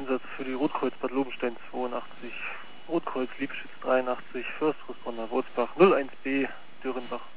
Einsatz für die Rotkreuz Bad Lobenstein 82, Rotkreuz Liebschütz 83, First Responder Wolfsbach 01B Dürrenbach.